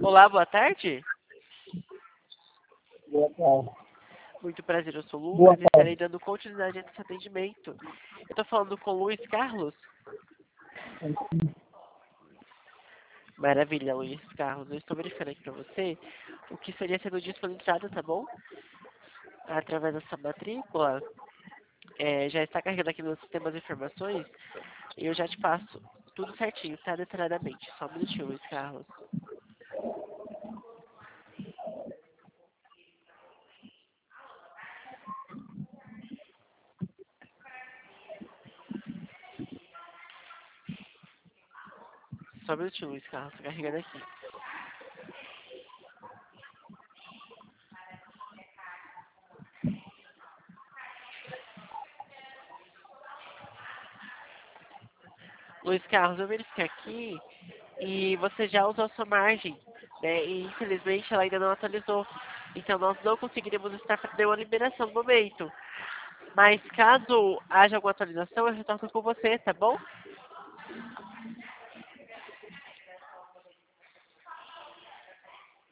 Olá, boa tarde. Boa tarde. Muito prazer, eu sou o Boa Lucas e estarei tarde. dando continuidade nesse atendimento. Eu tô falando com o Luiz Carlos? Maravilha, Luiz Carlos. Eu estou verificando aqui pra você o que seria sendo disponibilizado, tá bom? Através dessa matrícula. Já está carregando aqui no sistema de informações e eu já te passo tudo certinho, tá? Detalhadamente. Só um minutinho, Luiz Carlos. Só um minutinho, Luiz Carlos. Tá carregando aqui. Luiz Carlos, eu verifiquei aqui e você já usou a sua margem, né? E infelizmente ela ainda não atualizou. Então nós não conseguiremos estar fazendo nenhuma liberação no momento. Mas caso haja alguma atualização, eu retorno com você, tá bom?